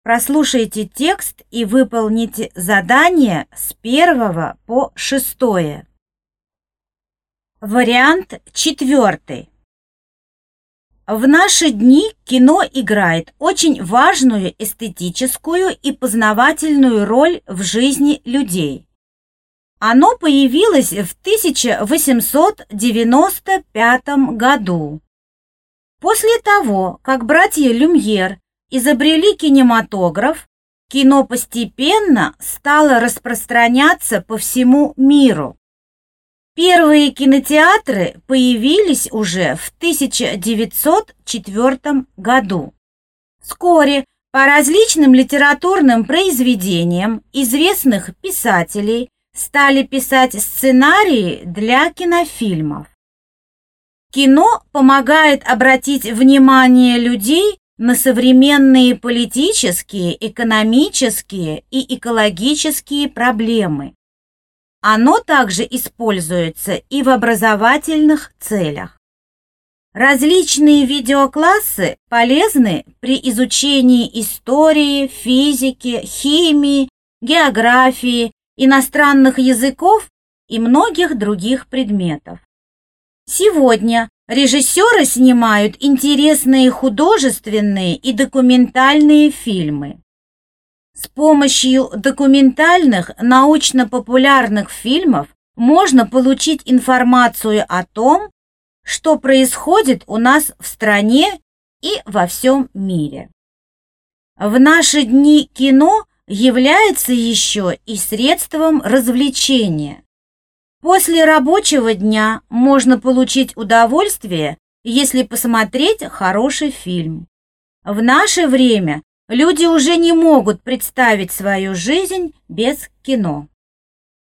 Прослушайте текст и выполните задание с 1 по 6. Вариант 4. В наши дни кино играет очень важную эстетическую и познавательную роль в жизни людей. Оно появилось в 1895 году. После того, как братья Люмьер изобрели кинематограф, кино постепенно стало распространяться по всему миру. Первые кинотеатры появились уже в 1904 году. Вскоре по различным литературным произведениям известных писателей стали писать сценарии для кинофильмов. Кино помогает обратить внимание людей на современные политические, экономические и экологические проблемы. Оно также используется и в образовательных целях. Различные видеоклассы полезны при изучении истории, физики, химии, географии, иностранных языков и многих других предметов. Сегодня режиссеры снимают интересные художественные и документальные фильмы. С помощью документальных научно-популярных фильмов можно получить информацию о том, что происходит у нас в стране и во всем мире. В наши дни кино является еще и средством развлечения. После рабочего дня можно получить удовольствие, если посмотреть хороший фильм. В наше время люди уже не могут представить свою жизнь без кино.